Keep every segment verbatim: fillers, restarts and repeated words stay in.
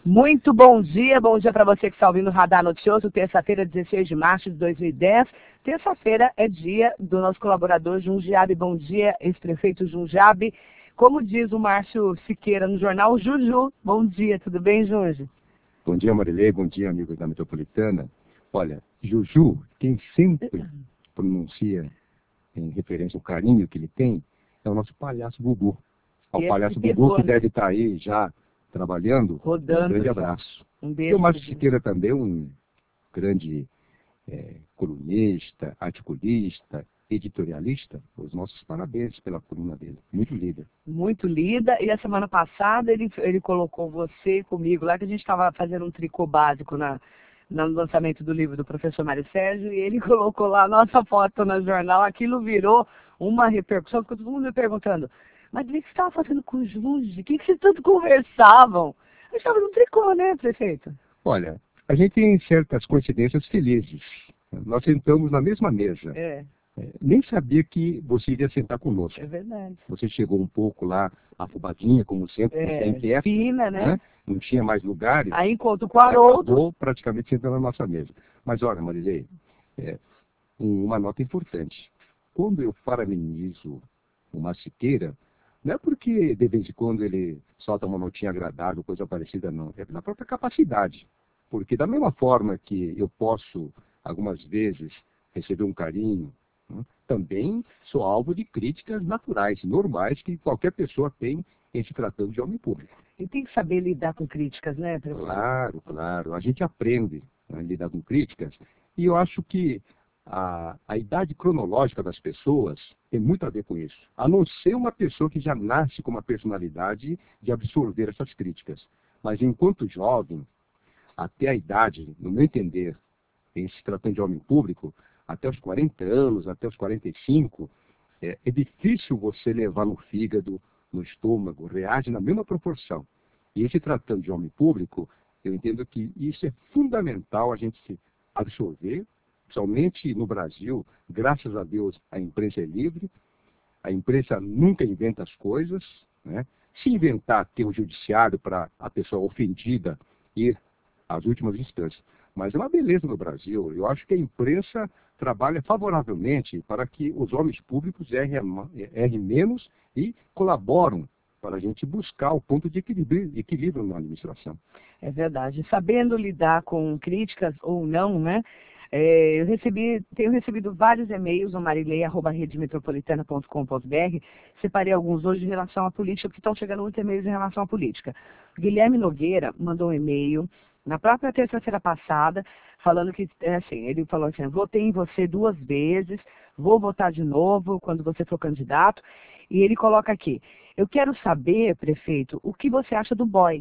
Muito bom dia, bom dia para você que está ouvindo o Radar Noticioso, terça-feira, dezesseis de março de dois mil e dez. Terça-feira é dia do nosso colaborador Jundiabe. Bom dia, ex-prefeito Jundiabe. Como diz o Márcio Siqueira no jornal, Juju. Bom dia, tudo bem, Junji? Bom dia, Marilei, bom dia, amigos da Metropolitana. Olha, Juju, quem sempre pronuncia em referência ao carinho que ele tem, é o nosso palhaço Gugu. Ao Esse palhaço que Gugu, pegou, que né? deve estar aí já trabalhando, Rodando. um grande abraço. Um E beijo. o Márcio Siqueira também, um grande é, colunista, articulista, editorialista. Os nossos parabéns pela coluna dele. Muito lida. Muito lida. E a semana passada ele, ele colocou você comigo lá, que a gente estava fazendo um tricô básico na, no lançamento do livro do professor Mário Sérgio, e ele colocou lá a nossa foto no jornal. Aquilo virou uma repercussão, ficou todo mundo me perguntando, mas o que você estava fazendo com o Junji? O que, que vocês tanto conversavam? A gente estava no tricô, né, prefeito? Olha, a gente tem certas coincidências felizes. Nós sentamos na mesma mesa. É. É, nem sabia que você iria sentar conosco. É verdade. Você chegou um pouco lá, afobadinha, como sempre, É, você é inquieta, fina, né? né? Não tinha mais lugares. Aí encontro com o Haroldo. Acabou praticamente sentando na nossa mesa. Mas olha, Marilei, é, uma nota importante. Quando eu parabenizo o Márcio Siqueira, não é porque de vez em quando ele solta uma notinha agradável, coisa parecida, não. É pela própria capacidade. Porque da mesma forma que eu posso, algumas vezes, receber um carinho, né, também sou alvo de críticas naturais, normais, que qualquer pessoa tem em se tratando de homem público. E tem que saber lidar com críticas, né, prefeito? Claro, claro. A gente aprende a lidar com críticas e eu acho que a, a idade cronológica das pessoas tem muito a ver com isso. A não ser uma pessoa que já nasce com uma personalidade de absorver essas críticas. Mas enquanto jovem, até a idade, no meu entender, em se tratando de homem público, até os quarenta anos, até os quarenta e cinco, é, é difícil você levar no fígado, no estômago, reage na mesma proporção. E em se tratando de homem público, eu entendo que isso é fundamental a gente se absorver, principalmente no Brasil, graças a Deus a imprensa é livre, a imprensa nunca inventa as coisas, né? Se inventar, ter o judiciário para a pessoa ofendida ir às últimas instâncias. Mas é uma beleza no Brasil. Eu acho que a imprensa trabalha favoravelmente para que os homens públicos errem, errem menos e colaboram para a gente buscar o ponto de equilíbrio, equilíbrio na administração. É verdade. Sabendo lidar com críticas ou não, né? É, eu recebi, tenho recebido vários e-mails no marilei arroba rede metropolitana ponto com ponto br. Separei alguns hoje em relação à política, porque estão chegando muitos e-mails em relação à política. Guilherme Nogueira mandou um e-mail na própria terça-feira passada, falando que, assim, ele falou assim, votei em você duas vezes, vou votar de novo quando você for candidato. E ele coloca aqui, eu quero saber, prefeito, o que você acha do boy?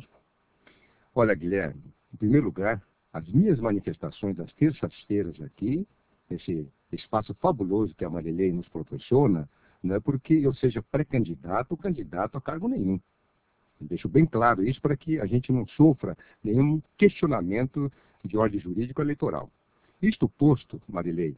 Olha, Guilherme, em primeiro lugar, as minhas manifestações das terças-feiras aqui, esse espaço fabuloso que a Marilei nos proporciona, não é porque eu seja pré-candidato ou candidato a cargo nenhum. Eu deixo bem claro isso para que a gente não sofra nenhum questionamento de ordem jurídico eleitoral. Isto posto, Marilei,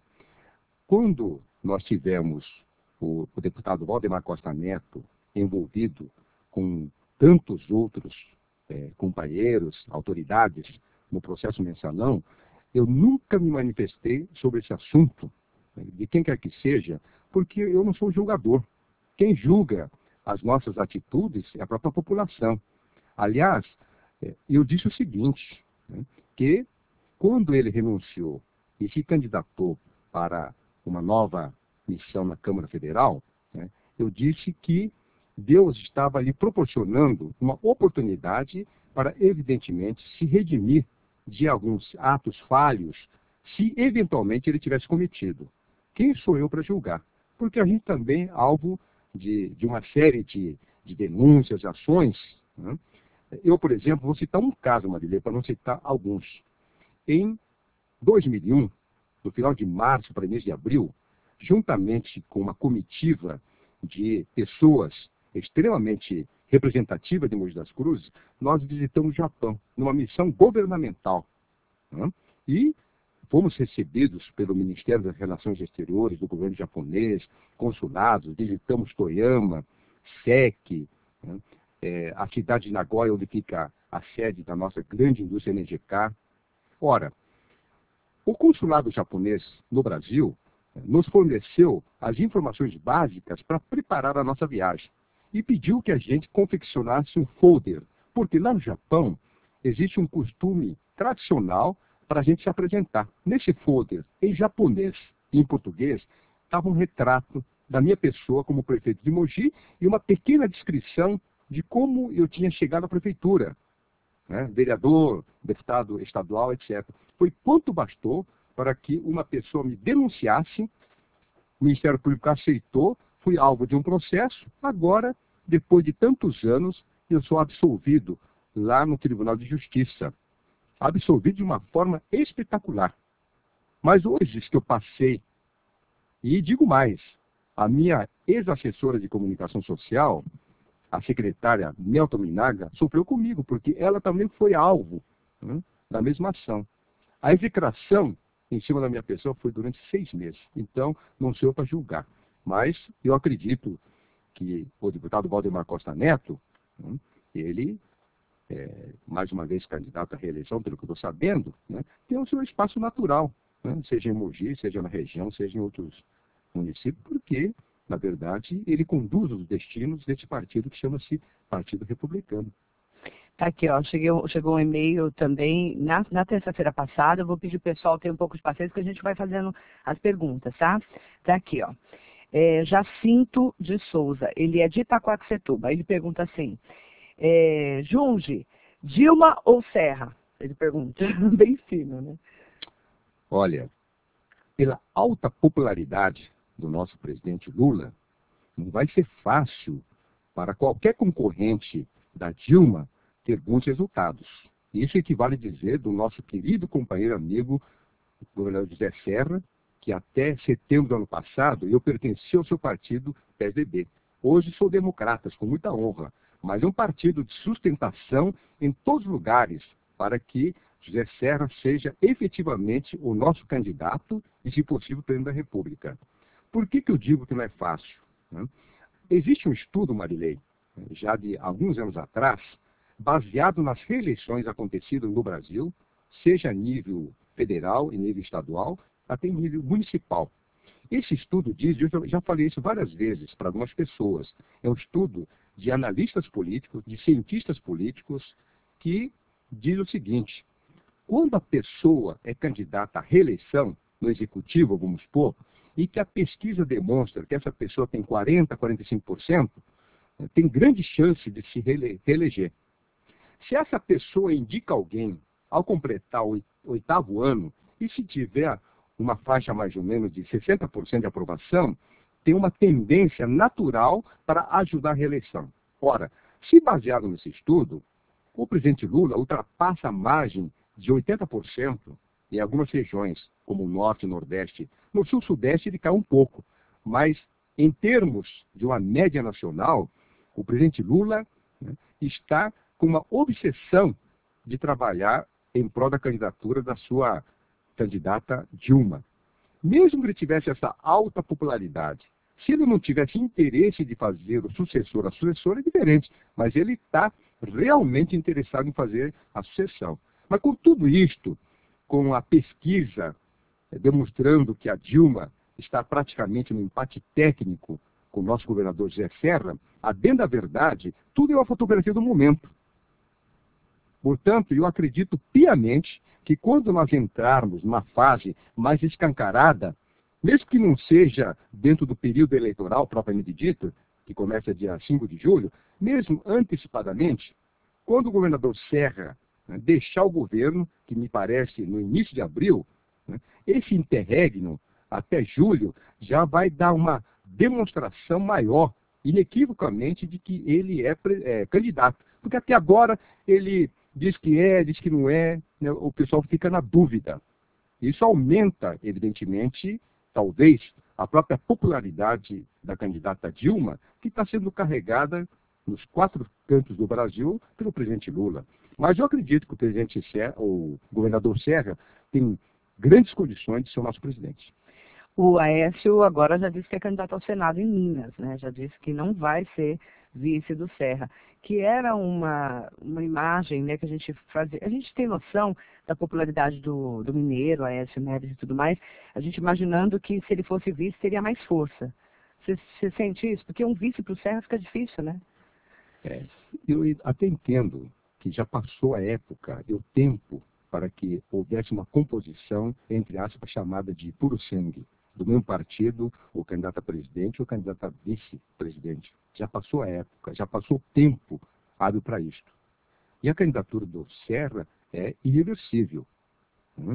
quando nós tivemos o, o deputado Valdemar Costa Neto envolvido com tantos outros é, companheiros, autoridades, no processo mensalão, eu nunca me manifestei sobre esse assunto, de quem quer que seja, porque eu não sou julgador. Quem julga as nossas atitudes é a própria população. Aliás, eu disse o seguinte, né, que quando ele renunciou e se candidatou para uma nova missão na Câmara Federal, né, eu disse que Deus estava lhe proporcionando uma oportunidade para, evidentemente, se redimir de alguns atos falhos, se eventualmente ele tivesse cometido. Quem sou eu para julgar? Porque a gente também é alvo de, de uma série de, de denúncias, ações. Né? Eu, por exemplo, vou citar um caso, Marilê, para não citar alguns. Em dois mil e um, no final de março para início de abril, juntamente com uma comitiva de pessoas extremamente representativas de Mogi das Cruzes, nós visitamos o Japão, numa missão governamental. Né? E fomos recebidos pelo Ministério das Relações Exteriores do governo japonês, consulados, visitamos Toyama, S E C, né? é, a cidade de Nagoya, onde fica a sede da nossa grande indústria N G K. Ora, o consulado japonês no Brasil nos forneceu as informações básicas para preparar a nossa viagem e pediu que a gente confeccionasse um folder, porque lá no Japão existe um costume tradicional para a gente se apresentar. Nesse folder, em japonês e em português, estava um retrato da minha pessoa como prefeito de Mogi e uma pequena descrição de como eu tinha chegado à prefeitura, né? Vereador, deputado estadual, etcétera. Foi quanto bastou para que uma pessoa me denunciasse, o Ministério Público aceitou, fui alvo de um processo, agora, depois de tantos anos, eu sou absolvido lá no Tribunal de Justiça. Absolvido de uma forma espetacular. Mas hoje que eu passei, e digo mais, a minha ex-assessora de comunicação social, a secretária Melton Minaga, sofreu comigo, porque ela também foi alvo, né, da mesma ação. A execração em cima da minha pessoa foi durante seis meses. Então, não sou eu para julgar. Mas eu acredito que o deputado Valdemar Costa Neto, né, ele, é, mais uma vez candidato à reeleição, pelo que eu estou sabendo, né, tem o seu espaço natural, né, seja em Mogi, seja na região, seja em outros municípios, porque, na verdade, ele conduz os destinos desse partido que chama-se Partido Republicano. Tá aqui, ó, chegou, chegou um e-mail também na, na terça-feira passada. Eu vou pedir o pessoal ter um pouco de paciência, que a gente vai fazendo as perguntas, tá? Tá aqui, ó. É, Jacinto de Souza, ele é de Itaquaquecetuba. Ele pergunta assim, é, Junge, Dilma ou Serra? Ele pergunta, bem fino, né? Olha, pela alta popularidade do nosso presidente Lula, não vai ser fácil para qualquer concorrente da Dilma ter bons resultados. Isso equivale a dizer do nosso querido companheiro amigo, o governador José Serra, que até setembro do ano passado eu pertencia ao seu partido, P S D B. Hoje sou democrata, com muita honra, mas é um partido de sustentação em todos os lugares para que José Serra seja efetivamente o nosso candidato e, se possível, presidente da República. Por que que eu digo que não é fácil, né? Existe um estudo, Marilei, já de alguns anos atrás, baseado nas reeleições acontecidas no Brasil, seja a nível federal e nível estadual, até em nível municipal. Esse estudo diz, eu já falei isso várias vezes para algumas pessoas, é um estudo de analistas políticos, de cientistas políticos, que diz o seguinte: quando a pessoa é candidata à reeleição no executivo, vamos supor, e que a pesquisa demonstra que essa pessoa tem quarenta, quarenta e cinco por cento, tem grande chance de se reele- reeleger. Se essa pessoa indica alguém ao completar o oitavo ano, e se tiver uma faixa mais ou menos de sessenta por cento de aprovação, tem uma tendência natural para ajudar a reeleição. Ora, se baseado nesse estudo, o presidente Lula ultrapassa a margem de oitenta por cento em algumas regiões, como o Norte e Nordeste. No Sul-Sudeste ele cai um pouco, mas em termos de uma média nacional, o presidente Lula, né, está com uma obsessão de trabalhar em prol da candidatura da sua candidata Dilma. Mesmo que ele tivesse essa alta popularidade, se ele não tivesse interesse de fazer o sucessor, a sucessora é diferente, mas ele está realmente interessado em fazer a sucessão. Mas com tudo isto, com a pesquisa eh, demonstrando que a Dilma está praticamente no empate técnico com o nosso governador José Serra, a bem da verdade, tudo é uma fotografia do momento. Portanto, eu acredito piamente que quando nós entrarmos numa fase mais escancarada, mesmo que não seja dentro do período eleitoral propriamente dito, que começa dia cinco de julho, mesmo antecipadamente, quando o governador Serra, né, deixar o governo, que me parece no início de abril, né, esse interregno até julho já vai dar uma demonstração maior, inequivocamente, de que ele é, é candidato. Porque até agora ele diz que é, diz que não é, né, o pessoal fica na dúvida. Isso aumenta, evidentemente, talvez, a própria popularidade da candidata Dilma, que está sendo carregada nos quatro cantos do Brasil pelo presidente Lula. Mas eu acredito que o presidente Serra, o governador Serra, tem grandes condições de ser o nosso presidente. O Aécio agora já disse que é candidato ao Senado em Minas, né? Já disse que não vai ser vice do Serra, que era uma, uma imagem, né, que a gente fazia. A gente tem noção da popularidade do, do mineiro, Aécio Neves e tudo mais, a gente imaginando que se ele fosse vice teria mais força. Você, você sente isso? Porque um vice para o Serra fica difícil, né? É, eu até entendo que já passou a época e o tempo para que houvesse uma composição, entre aspas, chamada de puro sangue, do mesmo partido, o candidato a presidente ou o candidato a vice-presidente. Já passou a época, já passou o tempo hábil para isto. E a candidatura do Serra é irreversível. Né?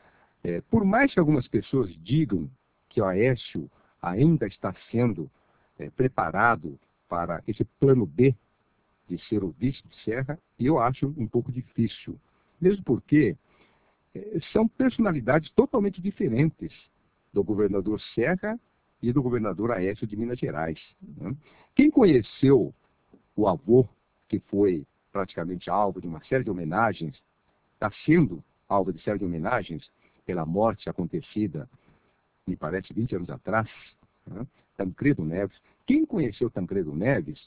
É, por mais que algumas pessoas digam que o Aécio ainda está sendo é, preparado para esse plano B, de ser o vice de Serra, eu acho um pouco difícil. Mesmo porque eh, são personalidades totalmente diferentes do governador Serra e do governador Aécio de Minas Gerais. Né? Quem conheceu o avô, que foi praticamente alvo de uma série de homenagens, está sendo alvo de série de homenagens pela morte acontecida, me parece, vinte anos atrás, né? Tancredo Neves. Quem conheceu Tancredo Neves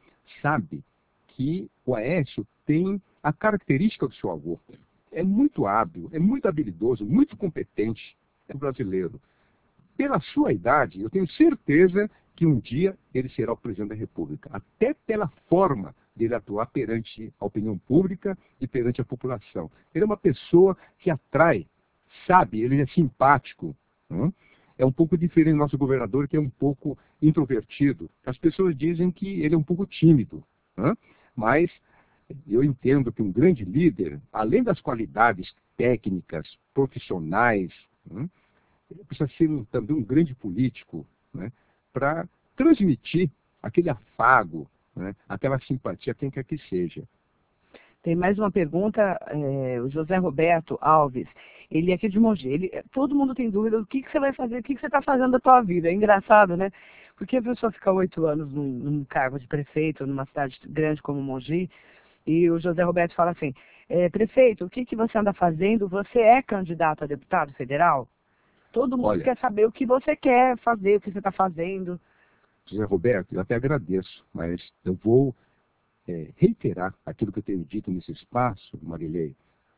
sabe que o Aécio tem a característica do seu avô. É muito hábil, é muito habilidoso, muito competente, é brasileiro. Pela sua idade, eu tenho certeza que um dia ele será o presidente da República, até pela forma dele atuar perante a opinião pública e perante a população. Ele é uma pessoa que atrai, sabe, ele é simpático. Não? É um pouco diferente do nosso governador, que é um pouco introvertido. As pessoas dizem que ele é um pouco tímido. Não? Mas eu entendo que um grande líder, além das qualidades técnicas, profissionais, né, precisa ser um, também um grande político, né, para transmitir aquele afago, né, aquela simpatia a quem quer que seja. Tem mais uma pergunta, é, o José Roberto Alves, ele é aqui de Mogi, ele, todo mundo tem dúvida do que, que você vai fazer, o que, que você está fazendo da tua vida. É engraçado, né? Porque a pessoa fica oito anos num, num cargo de prefeito, numa cidade grande como Mogi, e o José Roberto fala assim, é, prefeito, o que, que você anda fazendo? Você é candidato a deputado federal? Todo mundo Olha, quer saber o que você quer fazer, o que você está fazendo. José Roberto, eu até agradeço, mas eu vou é, reiterar aquilo que eu tenho dito nesse espaço, Marilei.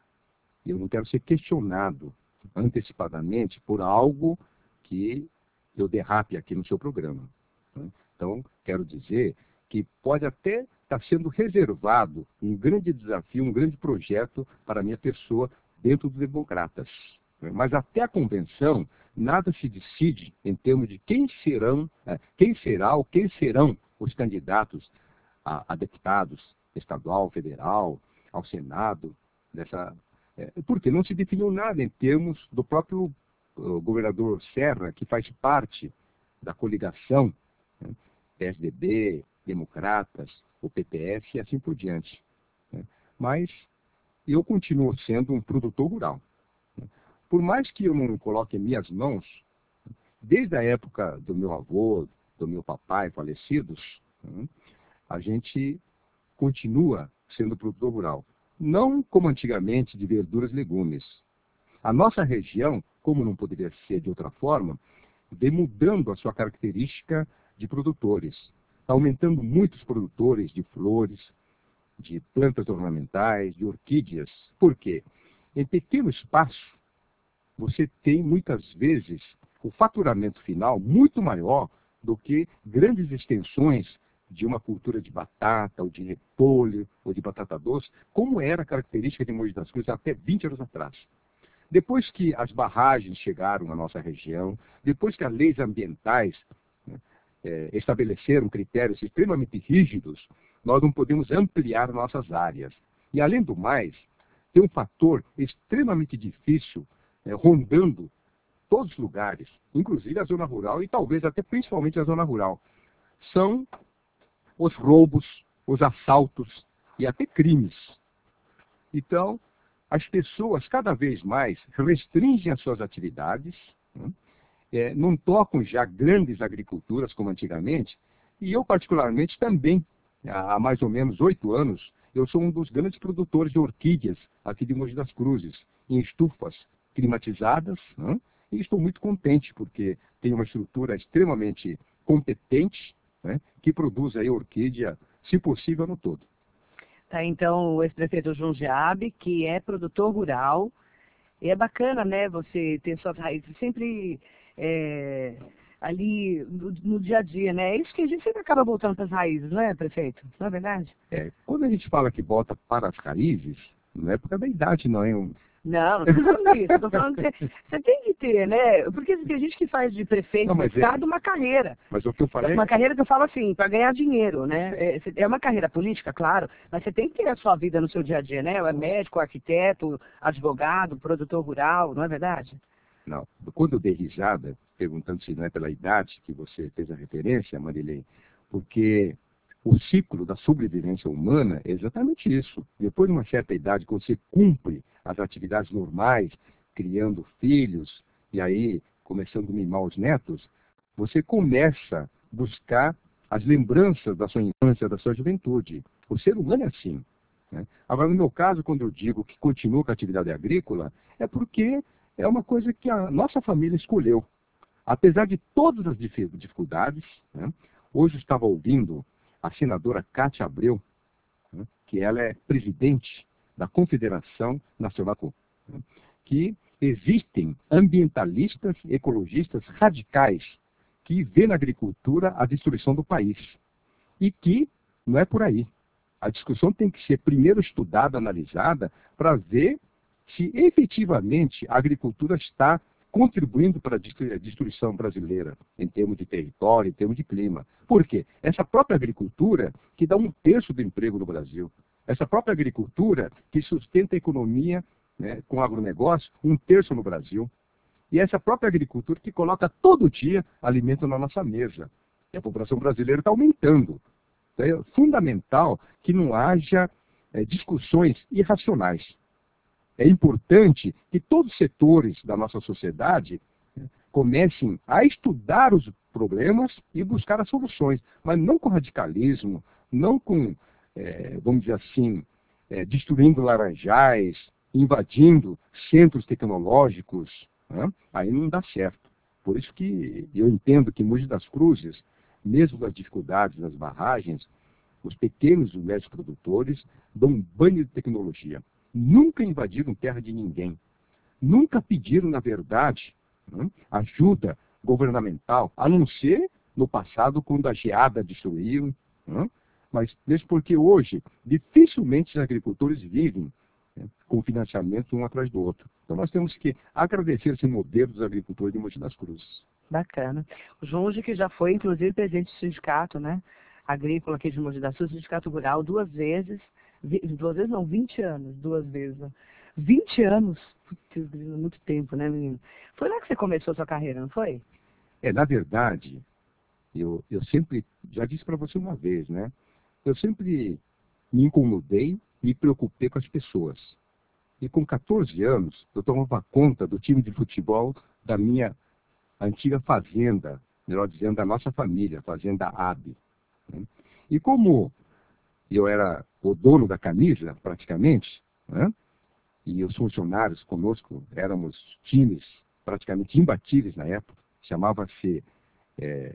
Eu não quero ser questionado antecipadamente por algo que eu derrape aqui no seu programa. Né? Então, quero dizer que pode até estar sendo reservado um grande desafio, um grande projeto para a minha pessoa dentro dos democratas. Né? Mas até a convenção, nada se decide em termos de quem serão, quem será ou quem serão os candidatos a, a deputados estadual, federal, ao Senado, dessa, é, porque não se definiu nada em termos do próprio uh, governador Serra, que faz parte da coligação, né, P S D B, Democratas, o P P S e assim por diante. Né. Mas eu continuo sendo um produtor rural. Né. Por mais que eu não coloque em minhas mãos, desde a época do meu avô, do meu papai falecidos, né, a gente continua sendo produtor rural. Não como antigamente de verduras e legumes. A nossa região, como não poderia ser de outra forma, vem mudando a sua característica de produtores. Está aumentando muitos produtores de flores, de plantas ornamentais, de orquídeas. Por quê? Em pequeno espaço, você tem muitas vezes o faturamento final muito maior do que grandes extensões de uma cultura de batata, ou de repolho, ou de batata doce, como era a característica de Mogi das Cruzes até vinte anos atrás. Depois que as barragens chegaram na nossa região, depois que as leis ambientais, né, é, estabeleceram critérios extremamente rígidos, nós não podemos ampliar nossas áreas. E, além do mais, tem um fator extremamente difícil é, rondando todos os lugares, inclusive a zona rural e talvez até principalmente a zona rural. São os roubos, os assaltos e até crimes. Então, as pessoas cada vez mais restringem as suas atividades, né? é, não tocam já grandes agriculturas como antigamente, e eu particularmente também, há mais ou menos oito anos, eu sou um dos grandes produtores de orquídeas aqui de Mogi das Cruzes, em estufas climatizadas, né? E estou muito contente porque tenho uma estrutura extremamente competente, né, que produz aí orquídea, se possível, no todo. Tá, então, o ex-prefeito Jundiabe, que é produtor rural, e é bacana, né, você ter suas raízes sempre é, ali no, no dia a dia, né? É isso que a gente sempre acaba voltando para as raízes, não é, prefeito? Não é verdade? É, quando a gente fala que volta para as raízes, não é por causa da idade, não é um... Não, não estou falando isso. Estou falando que você, você tem que ter, né? Porque tem gente que faz de prefeito Não, do mas é- estado uma carreira. Mas o que eu falei... Uma carreira que eu falo assim, para ganhar dinheiro, né? É, é uma carreira política, claro, mas você tem que ter a sua vida no seu dia a dia, né? É médico, arquiteto, advogado, produtor rural, não é verdade? Não, quando eu dei risada, perguntando se não é pela idade que você fez a referência, Marilei, porque o ciclo da sobrevivência humana é exatamente isso. Depois de uma certa idade, quando você cumpre as atividades normais, criando filhos, e aí começando a mimar os netos, você começa a buscar as lembranças da sua infância, da sua juventude. O ser humano é assim, né? Agora, no meu caso, quando eu digo que continuo com a atividade agrícola, é porque é uma coisa que a nossa família escolheu. Apesar de todas as dificuldades, né? Hoje eu estava ouvindo a senadora Cátia Abreu, né? Que ela é presidente da Confederação Nacional, né? Que existem ambientalistas, ecologistas radicais que vê na agricultura a destruição do país. E que não é por aí. A discussão tem que ser primeiro estudada, analisada, para ver se efetivamente a agricultura está contribuindo para a destruição brasileira, em termos de território, em termos de clima. Por quê? Essa própria agricultura que dá um terço do emprego no Brasil. Essa própria agricultura que sustenta a economia, né, com agronegócio, um terço no Brasil. E essa própria agricultura que coloca todo dia alimento na nossa mesa. E a população brasileira está aumentando. Então é fundamental que não haja é, discussões irracionais. É importante que todos os setores da nossa sociedade, né, comecem a estudar os problemas e buscar as soluções, mas não com radicalismo, não com, é, vamos dizer assim, é, destruindo laranjais, invadindo centros tecnológicos, né? Aí não dá certo. Por isso que eu entendo que em Mogi das Cruzes, mesmo com as dificuldades das barragens, os pequenos e médios produtores dão um banho de tecnologia. Nunca invadiram terra de ninguém. Nunca pediram, na verdade, né, ajuda governamental, a não ser no passado, quando a geada destruiu. Né, mas mesmo porque hoje, dificilmente os agricultores vivem, né, com financiamento um atrás do outro. Então nós temos que agradecer esse modelo dos agricultores de Mogi das Cruzes. Bacana. O Junge, que já foi, inclusive, presidente do sindicato, né? Agrícola aqui de Mogi das Cruzes, sindicato rural, duas vezes. Duas vezes não, vinte anos, duas vezes. Né? vinte anos? Putz, muito tempo, né, menino? Foi lá que você começou a sua carreira, não foi? É, na verdade, eu, eu sempre, já disse para você uma vez, né? Eu sempre me incomodei, me preocupei com as pessoas. E com quatorze anos, eu tomava conta do time de futebol da minha antiga fazenda, melhor dizendo, da nossa família, Fazenda A B. Né? E como eu era o dono da camisa, praticamente, né? E os funcionários conosco éramos times praticamente imbatíveis na época, chamava-se é,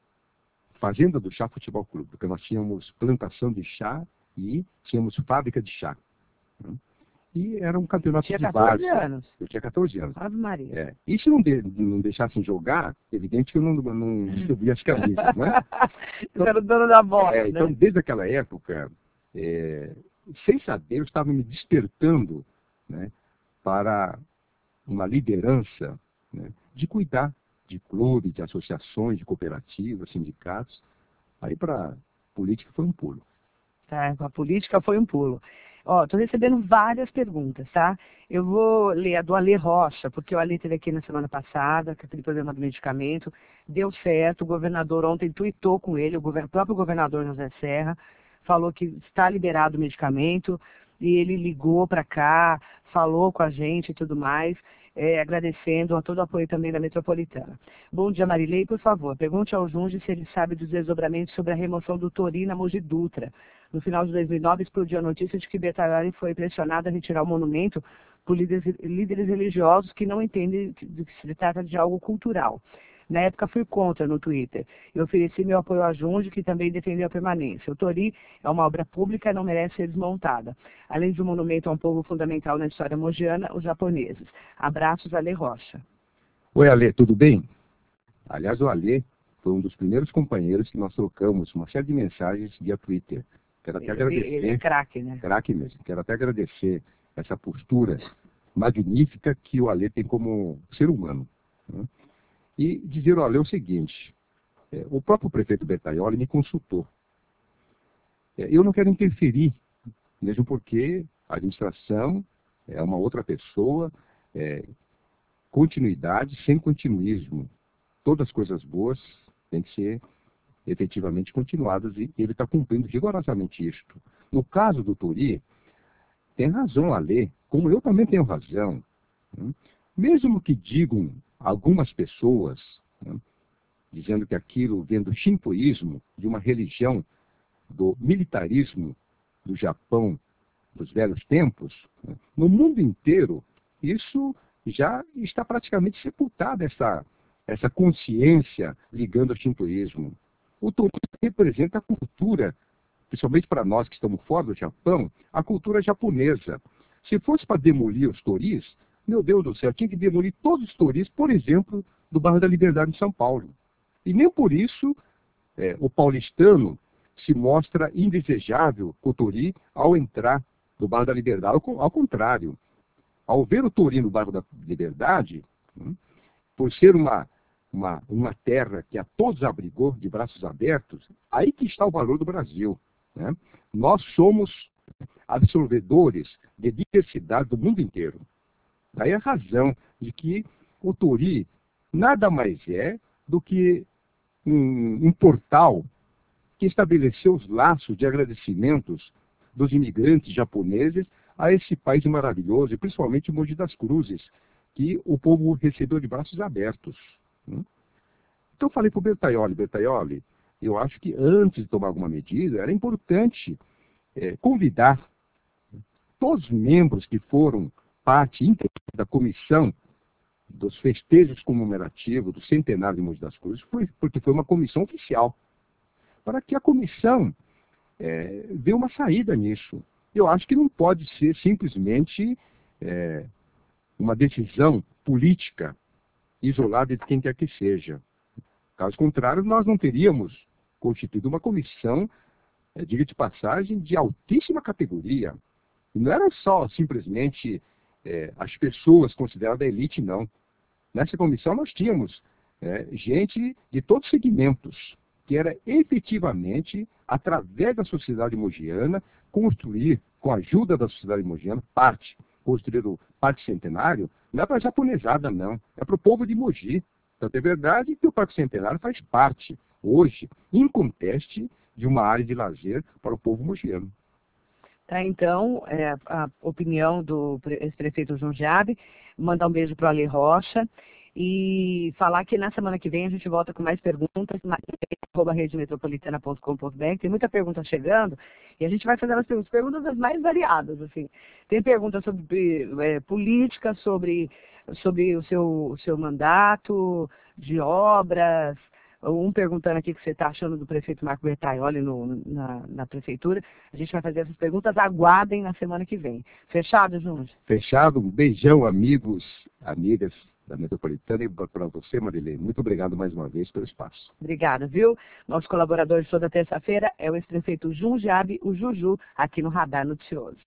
Fazenda do Chá Futebol Clube, porque nós tínhamos plantação de chá e tínhamos fábrica de chá. Né? E era um campeonato tinha de quatorze base. anos. Eu tinha quatorze anos. Ave Maria. É. E se não, de, não deixassem jogar, evidente que eu não, não distribuía as camisas, né? Então, era o dono da bola, é, né? Então, desde aquela época, é, sem saber, eu estava me despertando, né, para uma liderança, né, de cuidar de clubes, de associações, de cooperativas, sindicatos. Aí para política foi um pulo. Tá, a política foi um pulo. Ó, estou recebendo várias perguntas, tá? Eu vou ler a do Alê Rocha, porque o Alê esteve aqui na semana passada, com aquele problema do medicamento, deu certo, o governador ontem tuitou com ele, o, govern... o próprio governador José Serra, falou que está liberado o medicamento, e ele ligou para cá, falou com a gente e tudo mais, é, agradecendo a todo o apoio também da Metropolitana. Bom dia, Marilei, por favor, pergunte ao Junge se ele sabe dos desdobramentos sobre a remoção do Torii na Mogi Dutra. No final de dois mil e nove, explodiu a notícia de que Bertarelli foi pressionado a retirar o monumento por líderes, líderes religiosos que não entendem que se trata de algo cultural. Na época fui contra no Twitter e ofereci meu apoio a Junge, que também defendeu a permanência. O Tori é uma obra pública e não merece ser desmontada. Além de um monumento a um povo fundamental na história mogiana, os japoneses. Abraços, Ale Rocha. Oi, Ale, tudo bem? Aliás, o Ale foi um dos primeiros companheiros que nós trocamos uma série de mensagens via Twitter. Quero até Ele, agradecer. ele é craque, né? Craque mesmo. Quero até agradecer essa postura magnífica que o Ale tem como ser humano, né? E dizer ao Ale o seguinte: é, o próprio prefeito Bertaioli me consultou. É, eu não quero interferir, mesmo porque a administração é uma outra pessoa, é, continuidade sem continuismo. Todas as coisas boas têm que ser efetivamente continuadas e ele está cumprindo rigorosamente isto. No caso do Tori, tem razão a lei, como eu também tenho razão. Né? Mesmo que digam algumas pessoas, né, dizendo que aquilo vem do shintoísmo, de uma religião, do militarismo do Japão dos velhos tempos, né, no mundo inteiro, isso já está praticamente sepultado, essa, essa consciência ligando ao shintoísmo. O Tori representa a cultura, principalmente para nós que estamos fora do Japão, a cultura japonesa. Se fosse para demolir os Toris, meu Deus do céu, tinha que demolir todos os Toris, por exemplo, do bairro da Liberdade em São Paulo. E nem por isso é, o paulistano se mostra indesejável com o Tori ao entrar no bairro da Liberdade. Ao, ao contrário, ao ver o Tori no bairro da Liberdade, hum, por ser uma, uma, uma terra que a todos abrigou de braços abertos, aí que está o valor do Brasil. Né? Nós somos absorvedores de diversidade do mundo inteiro. Daí a razão de que o Tori nada mais é do que um, um portal que estabeleceu os laços de agradecimentos dos imigrantes japoneses a esse país maravilhoso, e principalmente Mogi das Cruzes, que o povo recebeu de braços abertos. Né? Então eu falei para o Bertaioli, Bertaioli, eu acho que antes de tomar alguma medida, era importante é, convidar todos os membros que foram parte íntegra da comissão dos festejos comemorativos do centenário de Mogi das Cruzes, porque foi uma comissão oficial, para que a comissão é, dê uma saída nisso. Eu acho que não pode ser simplesmente é, uma decisão política isolada de quem quer que seja. Caso contrário, nós não teríamos constituído uma comissão, é, diga de passagem, de altíssima categoria. E não eram só simplesmente é, as pessoas consideradas elite, não. Nessa comissão nós tínhamos é, gente de todos os segmentos, que era efetivamente, através da sociedade mogiana, construir, com a ajuda da sociedade mogiana, parte, construir o Parque Centenário, não é para a japonesada, não. É para o povo de Mogi. Tanto é verdade que o Parque Centenário faz parte, hoje, inconteste, de uma área de lazer para o povo mogiano. Tá, então, é, a opinião do ex-prefeito Jundiaí, mandar um beijo para o Ale Rocha e falar que na semana que vem a gente volta com mais perguntas, arroba rede metropolitana ponto com ponto br. Tem muita pergunta chegando e a gente vai fazer as perguntas, perguntas as mais variadas, assim. Tem perguntas sobre é, política, sobre, sobre o seu, o seu mandato, de obras. Um perguntando aqui o que você está achando do prefeito Marco Bertaioli no, na, na prefeitura. A gente vai fazer essas perguntas, aguardem na semana que vem. Fechado, Junge? Fechado. Um beijão, amigos, amigas da Metropolitana, e para você, Marilene. Muito obrigado mais uma vez pelo espaço. Obrigada, viu? Nosso colaborador de toda terça-feira é o ex-prefeito Jundiaí, o Juju, aqui no Radar Noticioso.